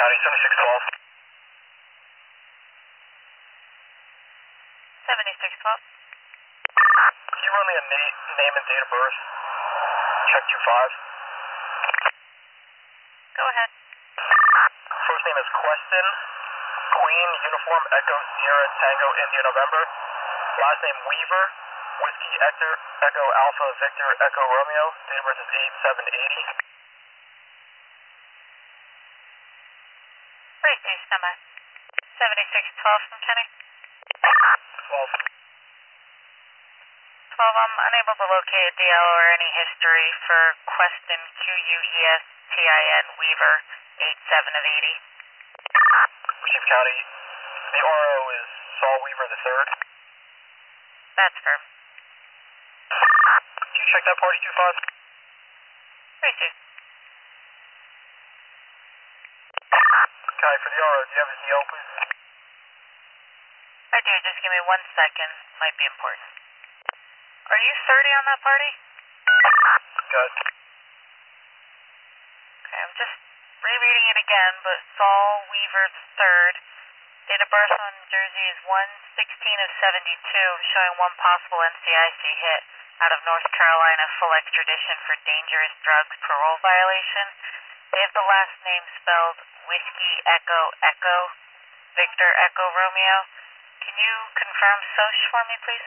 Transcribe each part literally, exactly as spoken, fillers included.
County, seventy-six twelve. seventy-six twelve. Can you run me a na- name and date of birth? Check two five. Go ahead. First name is Queston, Queen, Uniform, Echo, Sierra, Tango, India, November. Last name Weaver, Whiskey, Hector, Echo, Alpha, Victor, Echo, Romeo. Date of birth is eight seven eighty. Receive, stand by. seventy-six twelve from Kenny. twelve. twelve, I'm unable to locate a D L or any history for Queston, Q U E S T I N, Weaver, eight seven of eighty. Chief County, the R O is Saul Weaver the third. That's firm. Can you check that party two five? Receive. County, for the R O, do you have his D L, please? I do, just give me one second. Might be important. Are you thirty on that party? Good. Okay, I'm just rereading it again, but Saul Weaver the third. Date of birth on Jersey is one sixteen of seventy-two, showing one possible N C I C hit out of North Carolina, full extradition for dangerous drugs parole violation. They have the last name spelled Whiskey Echo Echo, Victor Echo Romeo. Can you confirm Soch for me, please?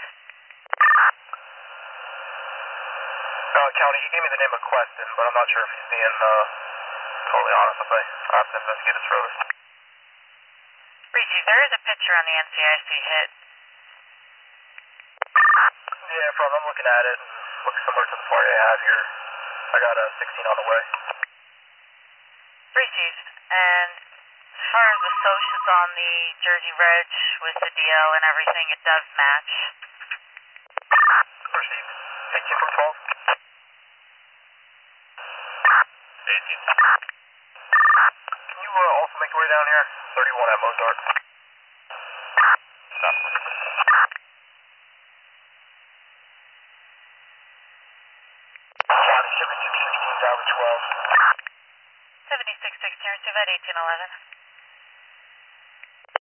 Uh, County, he gave me the name of Queston, but I'm not sure if he's being uh, totally honest with me. I have to investigate this further. Receive, there is a picture on the N C I C hit. Yeah, from I'm looking at it. Looks similar to the party I have here. I got a sixteen on the way. Receive, and as far as the Soch is on the Jersey Reg with the D L and everything, it does match. Proceed. eighteen from twelve. eighteen. Can you uh, also make your way down here? thirty-one at Mozart. Stop. County, shipping six sixteen, driver twelve. seventy-six sixteen, receive at eighteen eleven.